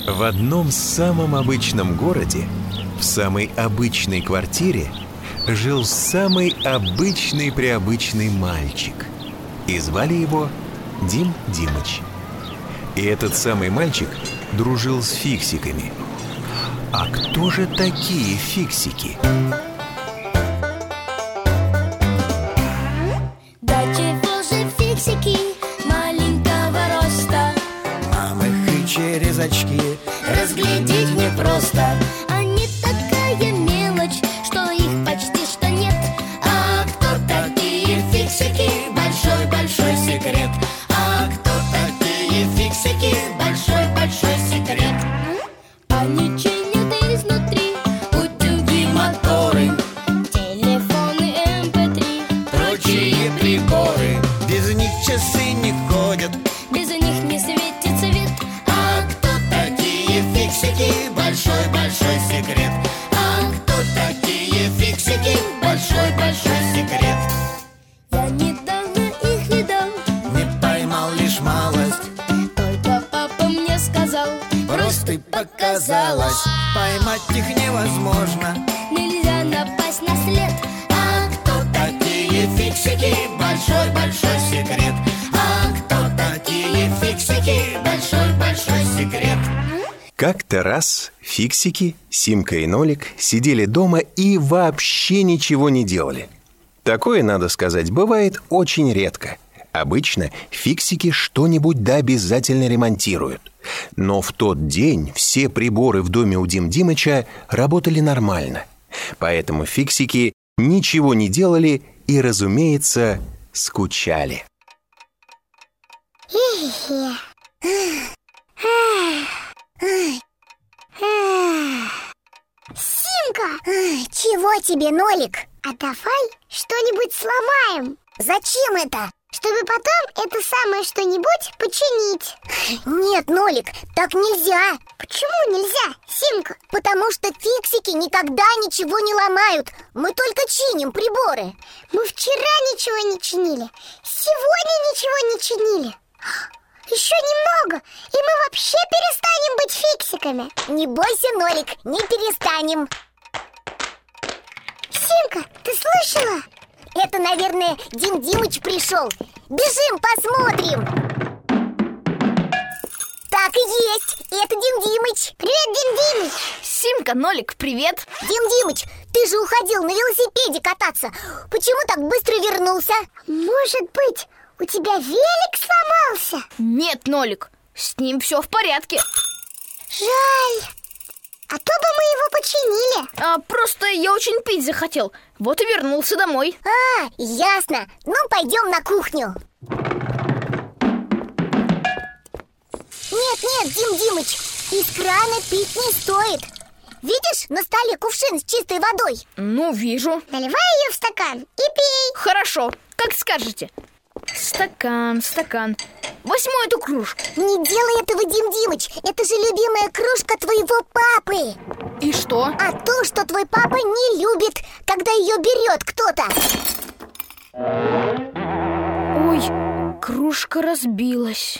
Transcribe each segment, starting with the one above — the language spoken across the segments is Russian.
В одном самом обычном городе, в самой обычной квартире, жил самый обычный-преобычный мальчик. И звали его Дим Димыч. И этот самый мальчик дружил с фиксиками. А кто же такие фиксики? Да чего же фиксики маленького роста? Мам их и через очки разглядеть непросто. Они такая мелочь, что их почти что нет. А кто такие фиксики? Большой-большой секрет. А кто такие фиксики? Большой-большой секрет. Они чинят изнутри утюги, Моторы, телефоны, MP3. прочие приборы. Без них часы не ходят. Без них не светит свет. А кто такие фиксики? Большой-большой секрет. А кто такие фиксики? Большой-большой секрет. Я недавно их видал, Не поймал лишь малость, только папа мне сказал: просто показалось. Поймать их невозможно. нельзя напасть на след. А кто такие фиксики? Большой-большой секрет. А кто такие фиксики? Большой-большой секрет. Как-то раз фиксики, Симка и Нолик сидели дома и вообще ничего не делали. Такое, надо сказать, бывает очень редко. Обычно фиксики что-нибудь да обязательно ремонтируют. Но в тот день все приборы в доме у Дим Димыча работали нормально. Поэтому фиксики ничего не делали и, разумеется, скучали. Симка! Чего тебе, Нолик? А давай что-нибудь сломаем. Зачем это? Чтобы потом это самое что-нибудь починить. Нет, Нолик, так нельзя. Почему нельзя, Симка? Потому что фиксики никогда ничего не ломают. Мы только чиним приборы. Мы вчера ничего не чинили. Сегодня ничего не чинили. Еще немного, и мы вообще перестанем быть фиксиками. Не бойся, Нолик, не перестанем. Симка, ты слышала? Это, наверное, Дим Димыч пришел. Бежим, посмотрим. Так и есть, это Дим Димыч. Привет, Дим Димыч. Симка, Нолик, привет. Дим Димыч, ты же уходил на велосипеде кататься. Почему так быстро вернулся? Может быть, у тебя велик сломался? Нет, Нолик, с ним все в порядке. Жаль. А то бы мы его починили. Просто я очень пить захотел. Вот и вернулся домой. Ясно. Ну, пойдем на кухню. Нет, Дим Димыч, из крана пить не стоит. Видишь, на столе кувшин с чистой водой. Ну, вижу. Наливай ее в стакан и пей. Хорошо, как скажете. Стакан. Возьму эту кружку. Не делай этого, Дим Димыч. Это же любимая кружка твоего папы. И что? А то, что твой папа не любит, когда ее берет кто-то. Ой, кружка разбилась.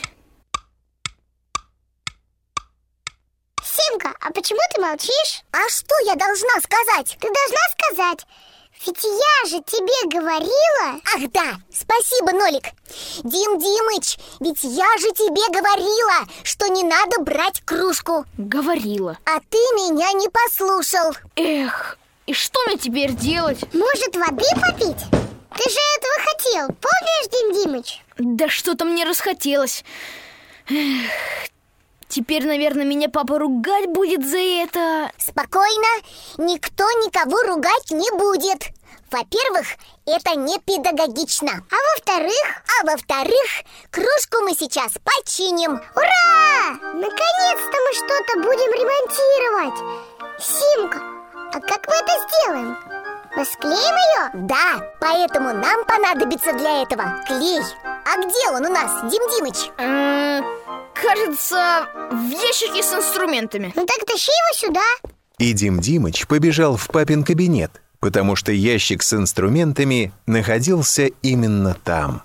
Симка, а почему ты молчишь? А что я должна сказать? Ты должна сказать: ведь я же тебе говорила. Ах да, спасибо, Нолик. Дим Димыч, ведь я же тебе говорила, что не надо брать кружку. Говорила. А ты меня не послушал. Эх, и что мне теперь делать? Может, воды попить? Ты же этого хотел, помнишь, Дим Димыч? Да что-то мне расхотелось. Эх, теперь, наверное, меня папа ругать будет за это. Спокойно, никто никого ругать не будет. Во-первых, это не педагогично. А во-вторых, кружку мы сейчас починим. Ура! Наконец-то мы что-то будем ремонтировать. Симка, а как мы это сделаем? Мы склеим ее? Да, поэтому нам понадобится для этого клей. А где он у нас, Дим Димыч? Кажется, в ящике с инструментами. Ну так тащи его сюда. И Дим Димыч побежал в папин кабинет, потому что ящик с инструментами находился именно там.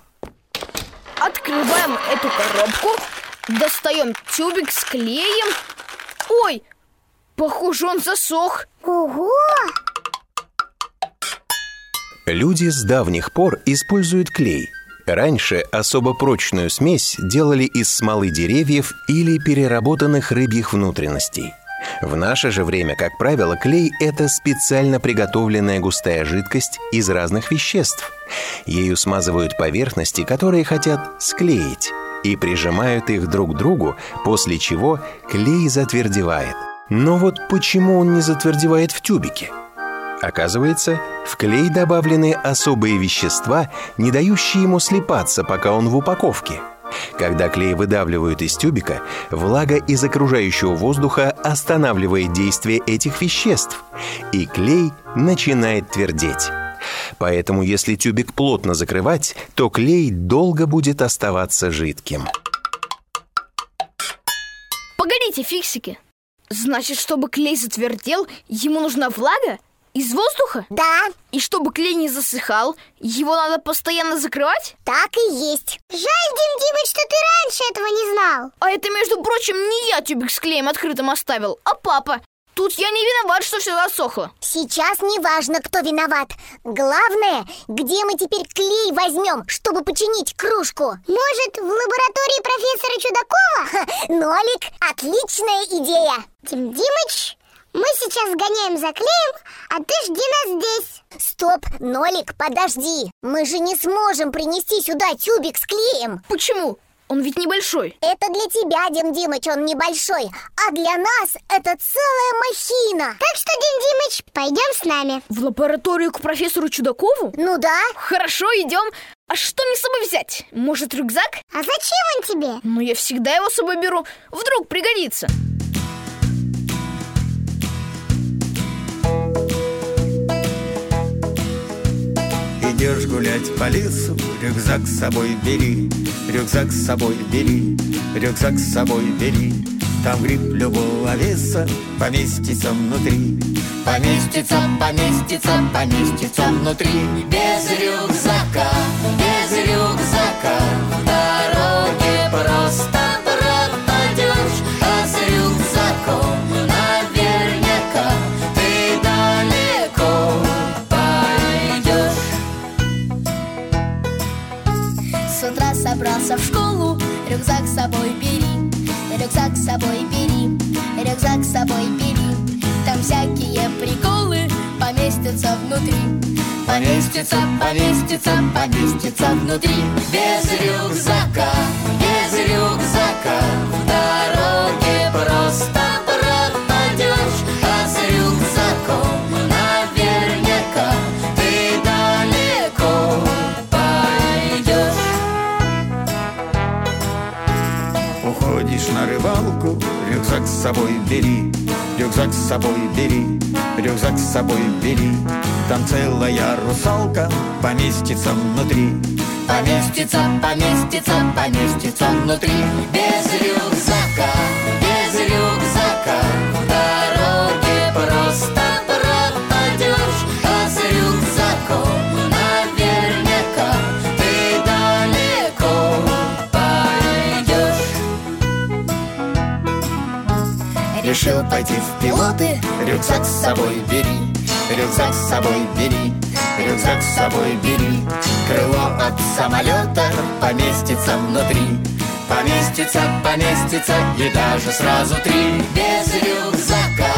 Открываем эту коробку, достаем тюбик с клеем Ой, похоже, он засох. Ого! Люди с давних пор используют клей. Раньше особо прочную смесь делали из смолы деревьев или переработанных рыбьих внутренностей. В наше же время, как правило, клей – это специально приготовленная густая жидкость из разных веществ. Ею смазывают поверхности, которые хотят склеить, и прижимают их друг к другу, после чего клей затвердевает. Но вот почему он не затвердевает в тюбике? Оказывается, в клей добавлены особые вещества, не дающие ему слипаться, пока он в упаковке. Когда клей выдавливают из тюбика, влага из окружающего воздуха останавливает действие этих веществ, и клей начинает твердеть. Поэтому, если тюбик плотно закрывать, то клей долго будет оставаться жидким. Погодите, фиксики. Значит, чтобы клей затвердел, ему нужна влага? Из воздуха? Да, И чтобы клей не засыхал, его надо постоянно закрывать? так и есть. Жаль, Дим Димыч, что ты раньше этого не знал. А это, между прочим, не я тюбик с клеем открытым оставил, а папа. Тут я не виноват, что все засохло. Сейчас не важно, кто виноват. Главное, где мы теперь клей возьмем, чтобы починить кружку? Может, в лаборатории профессора Чудакова? Нолик, отличная идея. Дим Димыч, мы сейчас сгоняем за клеем, а ты жди нас здесь. Стоп, Нолик, подожди. Мы же не сможем принести сюда тюбик с клеем. Почему? Он ведь небольшой. Это для тебя, Дим Димыч, он небольшой, а для нас это целая махина. Так что, Дим Димыч, пойдем с нами. В лабораторию к профессору Чудакову? Ну да. Хорошо, идем. А что мне с собой взять? Может, рюкзак? А зачем он тебе? Ну, я всегда его с собой беру. Вдруг пригодится. Идешь гулять по лесу, рюкзак с собой бери, рюкзак с собой бери, рюкзак с собой бери. Там гриб любого веса поместится внутри. Поместится, поместится, поместится внутри. Без рюкзака в дороге просто пропадешь. А с рюкзаком наверняка ты далеко пойдешь. С утра собрался в школу, рюкзак с собой бери, рюкзак с собой бери, рюкзак с собой бери. Там всякие приколы поместятся внутри. Поместится, поместится, поместится внутри. Без рюкзака в дороге просто пропадешь. А с рюкзаком наверняка ты далеко пойдешь. Уходишь на рыбалку, рюкзак с собой бери, рюкзак с собой бери, рюкзак с собой бери. Там целая русалка поместится внутри. Поместится, поместится, поместится внутри. Без рюкзака в дороге просто пропадешь. А с рюкзаком наверняка ты далеко пойдешь. Решил пойти в пилоты, рюкзак с собой бери, рюкзак с собой бери, рюкзак с собой бери. Крыло от самолета поместится внутри. Поместится, поместится и даже сразу три. Без рюкзака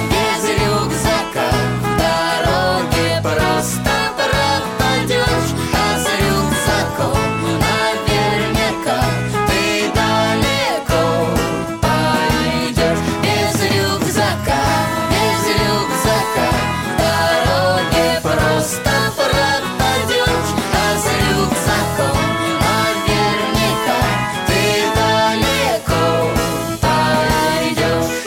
в дороге просто пропадешь. А с рюкзаком наверняка ты далеко пойдешь. Без рюкзака в дороге просто пропадешь. А с рюкзаком наверняка ты далеко пойдешь.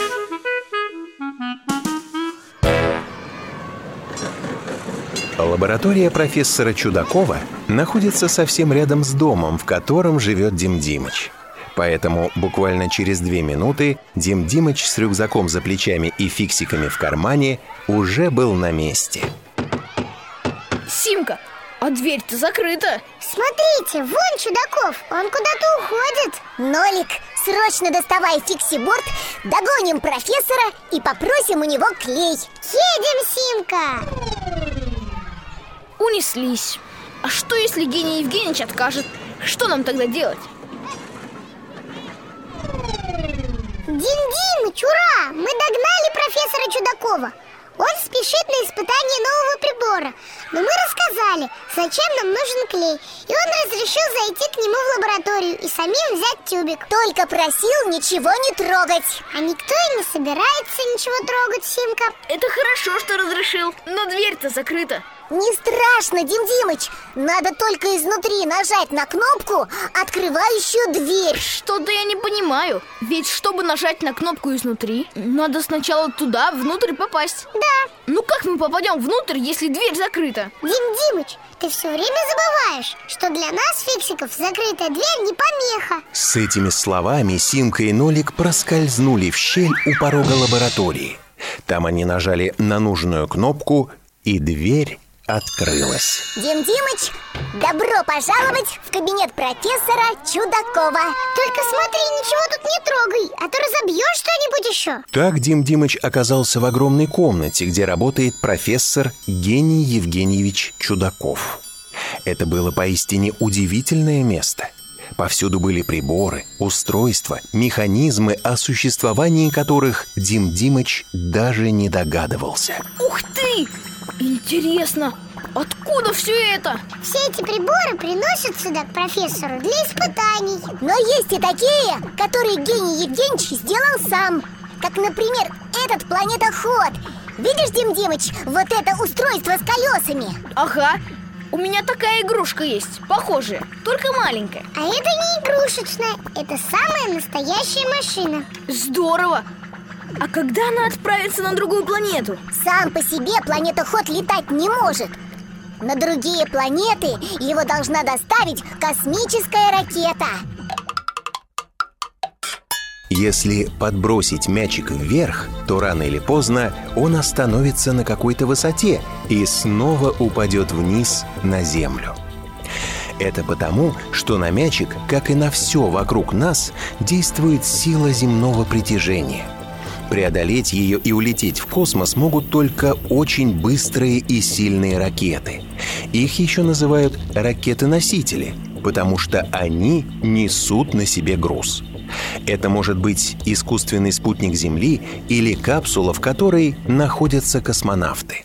Лаборатория профессора Чудакова находится совсем рядом с домом, в котором живет Дим Димыч. Поэтому буквально через 2 минуты Дим Димыч с рюкзаком за плечами и фиксиками в кармане уже был на месте. Симка, А дверь-то закрыта. Смотрите, вон Чудаков, он куда-то уходит. Нолик, срочно доставай фикси-борд, догоним профессора и попросим у него клей. Едем, Симка! Унеслись. А что, если Гений Евгеньевич откажет? Что нам тогда делать? Дим-Димыч, ура! Мы догнали профессора Чудакова. Он спешит на испытание нового прибора. Но мы рассказали, зачем нам нужен клей. И он разрешил зайти к нему в лабораторию и самим взять тюбик. Только просил ничего не трогать. А никто и не собирается ничего трогать, Симка. Это хорошо, что разрешил, но дверь-то закрыта. Не страшно, Дим-Димыч. Надо только изнутри нажать на кнопку, открывающую дверь. Что-то я не понимаю. Ведь чтобы нажать на кнопку изнутри, надо сначала туда, внутрь попасть. Да. Ну как мы попадем внутрь, если дверь закрыта? Дим-Димыч, ты все время забываешь, что для нас, фиксиков, закрытая дверь не помеха. С этими словами Симка и Нолик проскользнули в щель у порога лаборатории. Там они нажали на нужную кнопку, и дверь открылась. Дим-Димыч, добро пожаловать в кабинет профессора Чудакова. Только смотри, ничего тут не трогай, а то разобьешь что-нибудь еще. Так Дим-Димыч оказался в огромной комнате, где работает профессор Гений Евгеньевич Чудаков. Это было поистине удивительное место. Повсюду были приборы, устройства, механизмы, о существовании которых Дим-Димыч даже не догадывался. Ух ты! Интересно, откуда все это? Все эти приборы приносят сюда к профессору для испытаний. Но есть и такие, которые Гений Евгеньевич сделал сам. Как, например, этот планетоход. Видишь, Дим-Димыч, вот это устройство с колесами? Ага, у меня такая игрушка есть, похожая, только маленькая. А это не игрушечная, это самая настоящая машина. Здорово! А когда она отправится на другую планету? Сам по себе планетоход летать не может. На другие планеты его должна доставить космическая ракета. Если подбросить мячик вверх, то рано или поздно он остановится на какой-то высоте и снова упадет вниз на Землю. Это потому, что на мячик, как и на все вокруг нас, действует сила земного притяжения. Преодолеть ее и улететь в космос могут только очень быстрые и сильные ракеты. Их еще называют ракеты-носители, потому что они несут на себе груз. Это может быть искусственный спутник Земли или капсула, в которой находятся космонавты.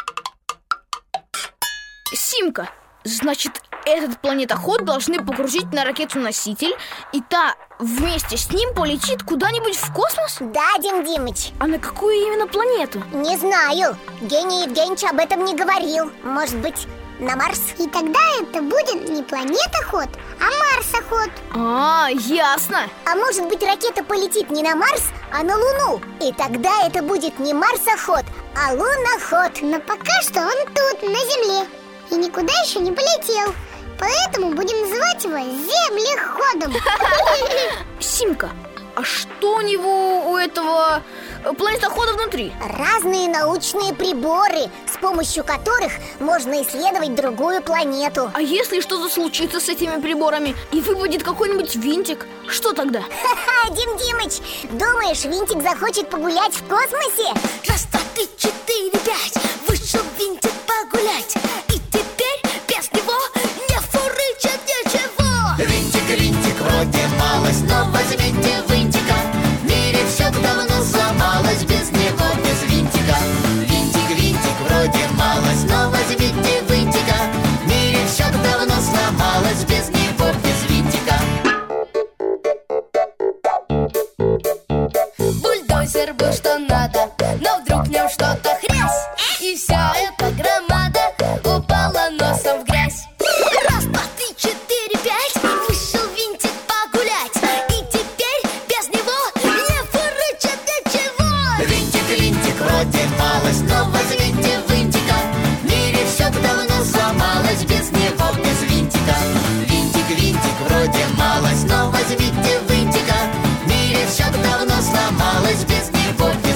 Симка, значит, этот планетоход должны погрузить на ракету-носитель, и та вместе с ним полетит куда-нибудь в космос? Да, Дим-Димыч. А на какую именно планету? Не знаю. Гений Евгеньевич об этом не говорил. Может быть, на Марс? И тогда это будет не планетоход, а марсоход. А, ясно. А может быть, ракета полетит не на Марс, а на Луну? И тогда это будет не марсоход, а луноход. Но пока что он тут, на Земле, и никуда еще не полетел. Поэтому будем называть его землеходом. Симка, а что у него, у этого планетохода внутри? Разные научные приборы, с помощью которых можно исследовать другую планету. А если что-то случится с этими приборами и выпадет какой-нибудь винтик, что тогда? Ха-ха, Дим-Димыч, думаешь, винтик захочет погулять в космосе? Раз, два, три, четыре, пять. Вышел винтик погулять, и теперь без него не фурычит ничего. Винтик, винтик, вроде малость, но возьмите винтика. В мире все давно сломалось без него, без винтика. Винтик, винтик, вроде малость, но возьмите винтика. В мире все давно сломалось без него, без винтика. Бульдозер был что надо, но вдруг в нем что-то хрясь, и вся эта громада упала носом в грязь. Раз, два, три, четыре, пять. Вышел винтик погулять, и теперь без него не фурычит ничего. Винтик, винтик, вроде малость, но возьмите винтика. В мире все давно сломалось без него, без винтика. Винтик, винтик, вроде малость, но возьмите винтика. В мире все давно сломалось без него, без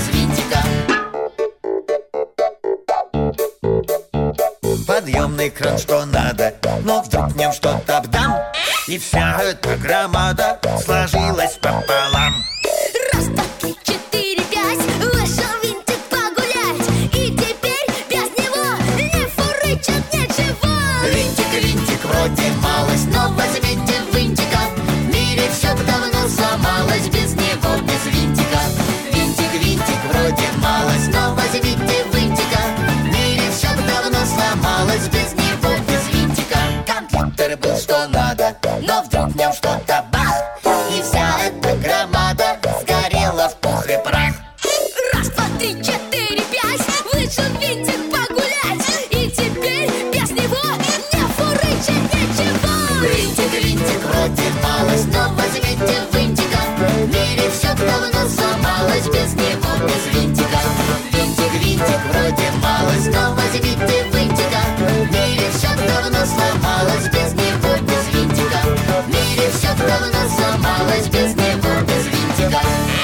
огромный кран, что надо. Но вдруг в нем что-то бдам, и вся эта громада сложилась пополам. Раз, два, три, четыре, пять. Вышел винтик погулять, и теперь без него не фурычит ничего. Винтик, винтик, вроде малость, но возьмите винтика. В мире все давно сломалось без него, без винтика. Винтик, винтик, вроде малость, но возьмите винтика. В мире все давно сломалось без него, без винтика. Компьютер был что надо, но вдруг в нем что-то бах, и вся эта громада сгорела в пух и прах. Раз, два, три, четыре, пять. Вышел винтик погулять, и теперь без него не фурычит ничего. Винтик, винтик, вроде малость, но возьмите винтика. В мире все давно сломалось без него, без винтика. Винтик, винтик, вроде малость, но возьмите винтика. В мире все давно сломалось без него, без винтика. В мире все давно сломалось без него, без винтика.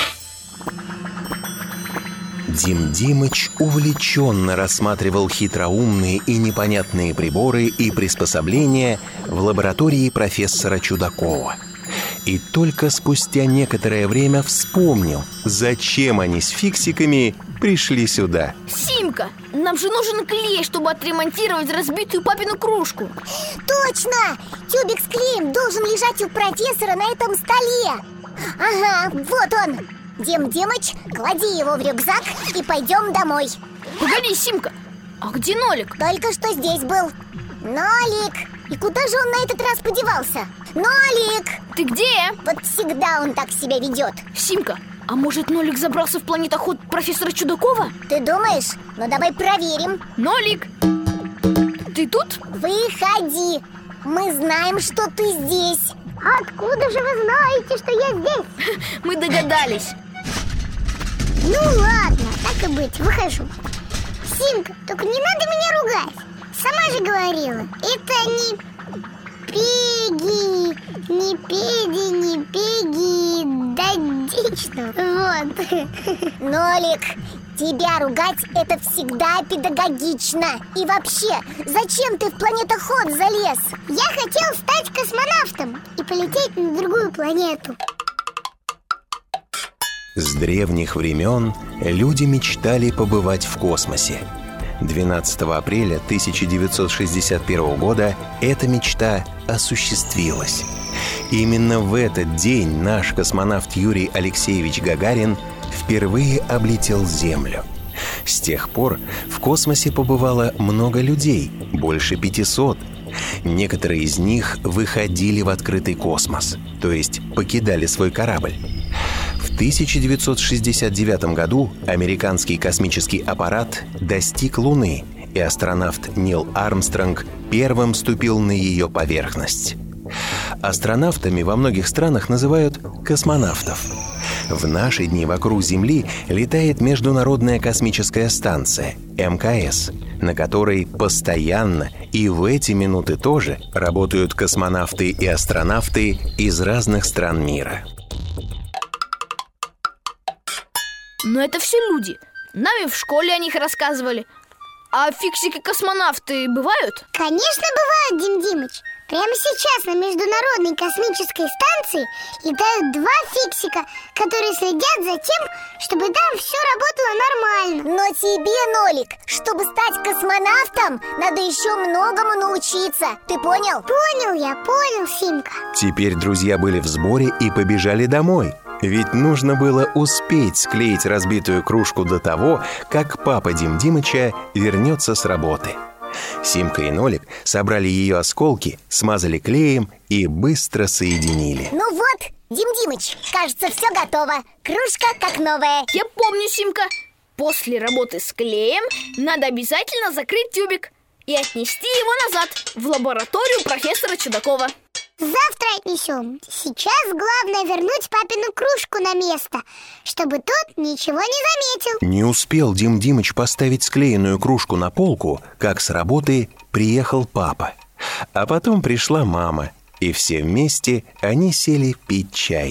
Дим Димыч увлеченно рассматривал хитроумные и непонятные приборы и приспособления в лаборатории профессора Чудакова. И только спустя некоторое время вспомнил, зачем они с фиксиками пришли сюда. Симка, нам же нужен клей, чтобы отремонтировать разбитую папину кружку. Точно! Тюбик с клеем должен лежать у профессора на этом столе. Ага, вот он. Дим Димыч, клади его в рюкзак и пойдем домой. Погоди, Симка, а где Нолик? Только что здесь был. Нолик! И куда же он на этот раз подевался? Нолик! Ты где? Вот всегда он так себя ведет. Симка, а может Нолик забрался в планетоход профессора Чудакова? Ты думаешь? Ну давай проверим. Нолик, ты тут? Выходи. Мы знаем, что ты здесь. Откуда же вы знаете, что я здесь? Мы догадались. Ну ладно, так и быть, выхожу. Симка, только не надо меня ругать. Сама же говорила, это не Пеги, не Педи, не Пеги, дадично. Вот. Нолик, тебя ругать это всегда педагогично. И вообще, зачем ты в планетоход залез? Я хотел стать космонавтом и полететь на другую планету. С древних времен люди мечтали побывать в космосе. 12 апреля 1961 года эта мечта осуществилась. Именно в этот день наш космонавт Юрий Алексеевич Гагарин впервые облетел Землю. С тех пор в космосе побывало много людей, больше 500. Некоторые из них выходили в открытый космос, то есть покидали свой корабль. В 1969 году американский космический аппарат достиг Луны, и астронавт Нил Армстронг первым ступил на ее поверхность. Астронавтами во многих странах называют космонавтов. В наши дни вокруг Земли летает Международная космическая станция МКС, на которой постоянно и в эти минуты тоже работают космонавты и астронавты из разных стран мира. Но это все люди. Нам и в школе о них рассказывали. А фиксики-космонавты бывают? Конечно, бывают, Дим Димыч. Прямо сейчас на Международной космической станции летают два фиксика, которые следят за тем, чтобы там все работало нормально. Но тебе, Нолик, чтобы стать космонавтом, надо еще многому научиться. Ты понял? Понял, Симка. Теперь друзья были в сборе и побежали домой. Ведь нужно было успеть склеить разбитую кружку до того, как папа Дим Димыча вернется с работы. Симка и Нолик собрали ее осколки, смазали клеем и быстро соединили. Ну вот, Дим Димыч, кажется, все готово. Кружка как новая. Я помню, Симка. После работы с клеем надо обязательно закрыть тюбик и отнести его назад в лабораторию профессора Чудакова. Завтра отнесем. Сейчас главное вернуть папину кружку на место, чтобы тот ничего не заметил. Не успел Дим Димыч поставить склеенную кружку на полку, как с работы приехал папа. А потом пришла мама, и все вместе они сели пить чай.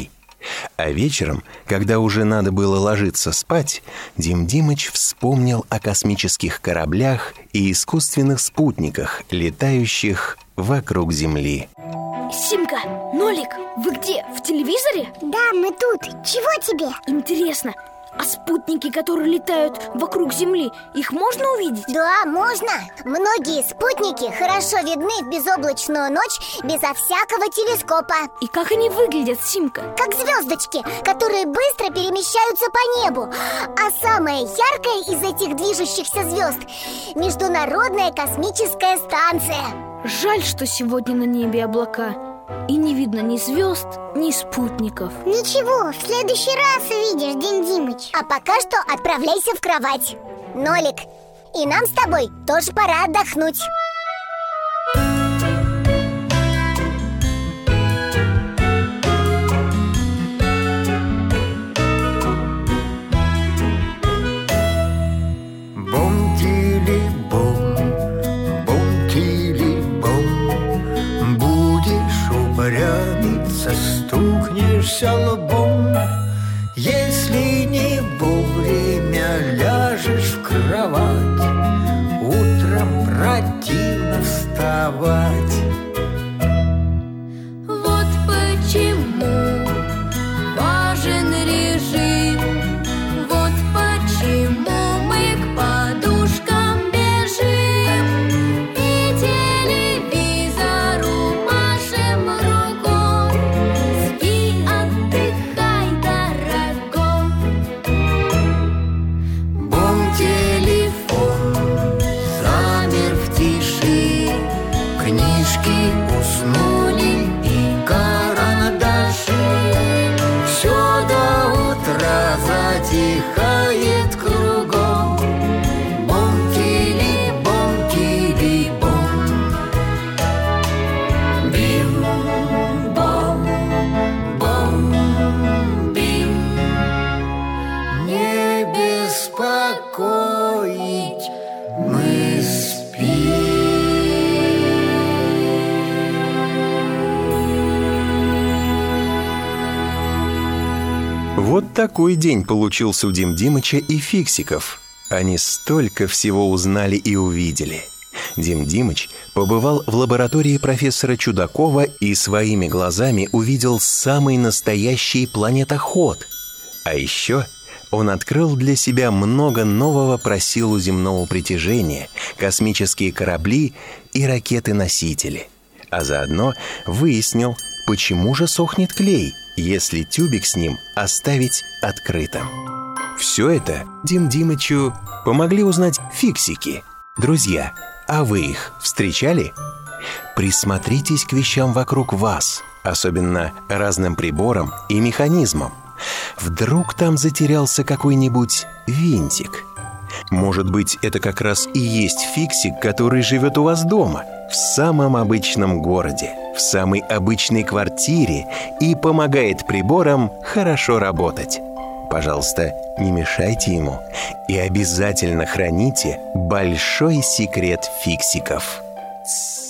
А вечером, когда уже надо было ложиться спать, Дим Димыч вспомнил о космических кораблях и искусственных спутниках, летающих вокруг Земли. Симка, Нолик, вы где? В телевизоре? Да, мы тут. Чего тебе? Интересно, а спутники, которые летают вокруг Земли, их можно увидеть? Да, можно. Многие спутники хорошо видны в безоблачную ночь безо всякого телескопа. И как они выглядят, Симка? Как звездочки, которые быстро перемещаются по небу. А самая яркая из этих движущихся звезд — Международная космическая станция. Жаль, что сегодня на небе облака, и не видно ни звезд, ни спутников. Ничего, в следующий раз увидишь, Дим Димыч. А пока что отправляйся в кровать. Нолик, и нам с тобой тоже пора отдохнуть. Стукнешься лбом, если не вовремя ляжешь в кровать, утром противно вставать. Вот почему важен режим, вот почему мы к подушкам бежим и телевизору машем рукой. Спи, отдыхай, дорогой. Бом-телефон замер в тиши, книжки уснули и карандаши. Все до утра затихает кругом. Бом-тили, бом-тили-бом. Бим-бом, бом-бим. Не беспокоить, мы спим. Вот такой день получился у Дим Димыча и фиксиков. Они столько всего узнали и увидели. Дим Димыч побывал в лаборатории профессора Чудакова и своими глазами увидел самый настоящий планетоход. А еще он открыл для себя много нового про силу земного притяжения, космические корабли и ракеты-носители. А заодно выяснил, почему же сохнет клей, если тюбик с ним оставить открытым. Все это Дим Димычу помогли узнать фиксики. Друзья, а вы их встречали? Присмотритесь к вещам вокруг вас, особенно разным приборам и механизмам. Вдруг там затерялся какой-нибудь винтик. Может быть, это как раз и есть фиксик, который живет у вас дома, в самом обычном городе, в самой обычной квартире и помогает приборам хорошо работать. Пожалуйста, не мешайте ему и обязательно храните большой секрет фиксиков.